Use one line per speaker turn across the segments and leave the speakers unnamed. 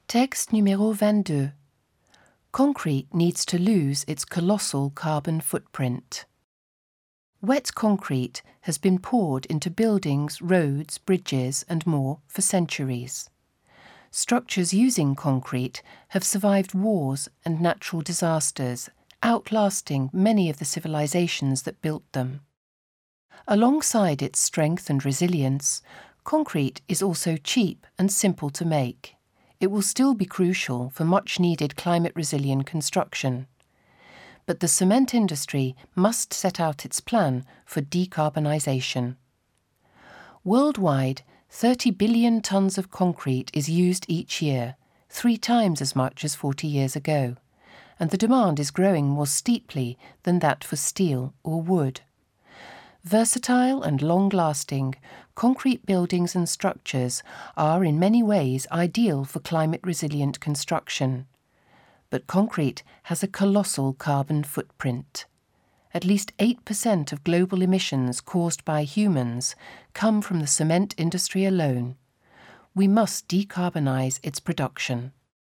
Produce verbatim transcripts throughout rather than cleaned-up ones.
Texte numéro vingt-deux. Concrete needs to lose its colossal carbon footprint. Wet concrete has been poured into buildings, roads, bridges and more for centuries. Structures using concrete have survived wars and natural disasters, outlasting many of the civilizations that built them. Alongside its strength and resilience, concrete is also cheap and simple to make. It will still be crucial for much-needed climate-resilient construction. But the cement industry must set out its plan for decarbonisation. Worldwide, thirty billion tonnes of concrete is used each year, three times as much as forty years ago, and the demand is growing more steeply than that for steel or wood. Versatile and long-lasting, concrete buildings and structures are in many ways ideal for climate-resilient construction. But concrete has a colossal carbon footprint. At least eight percent of global emissions caused by humans come from the cement industry alone. We must decarbonise its production.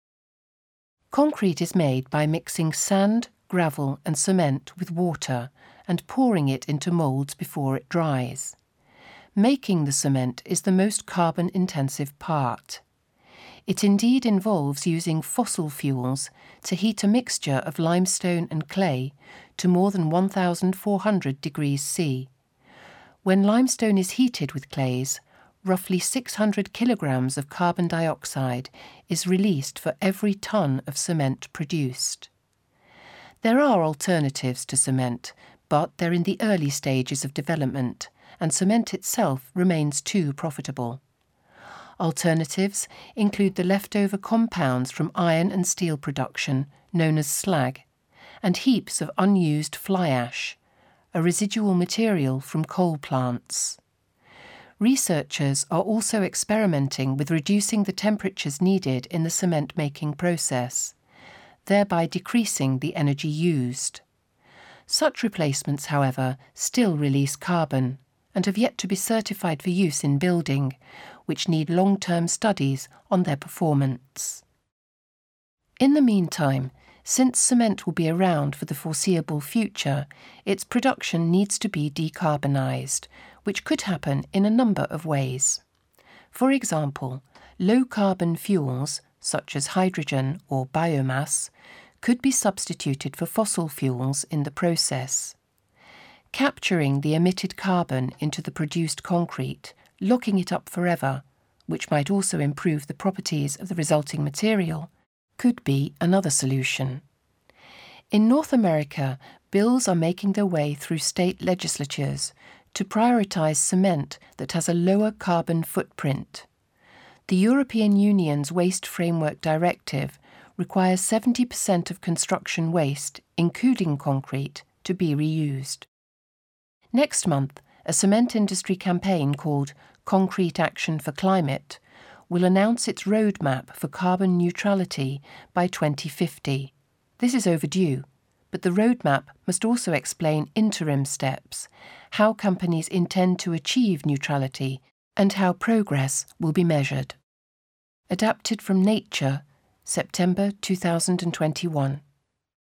Concrete is made by mixing sand, gravel and cement with water and pouring it into moulds before it dries. Making the cement is the most carbon-intensive part. It indeed involves using fossil fuels to heat a mixture of limestone and clay to more than one thousand four hundred degrees C. When limestone is heated with clays, roughly six hundred kilograms of carbon dioxide is released for every tonne of cement produced. There are alternatives to cement, but they're in the early stages of development, and cement itself remains too profitable. Alternatives include the leftover compounds from iron and steel production, known as slag, and heaps of unused fly ash, a residual material from coal plants. Researchers are also experimenting with reducing the temperatures needed in the cement-making process, thereby decreasing the energy used. Such replacements, however, still release carbon and have yet to be certified for use in building, which need long-term studies on their performance. In the meantime, since cement will be around for the foreseeable future, its production needs to be decarbonised, which could happen in a number of ways. For example, low-carbon fuels, such as hydrogen or biomass, could be substituted for fossil fuels in the process. Capturing the emitted carbon into the produced concrete, locking it up forever, which might also improve the properties of the resulting material, could be another solution. In North America, bills are making their way through state legislatures to prioritise cement that has a lower carbon footprint. The European Union's Waste Framework Directive requires seventy percent of construction waste, including concrete, to be reused. Next month, a cement industry campaign called Concrete Action for Climate will announce its roadmap for carbon neutrality by twenty fifty. This is overdue, but the roadmap must also explain interim steps, how companies intend to achieve neutrality, and how progress will be measured. Adapted from Nature, September two thousand twenty-one.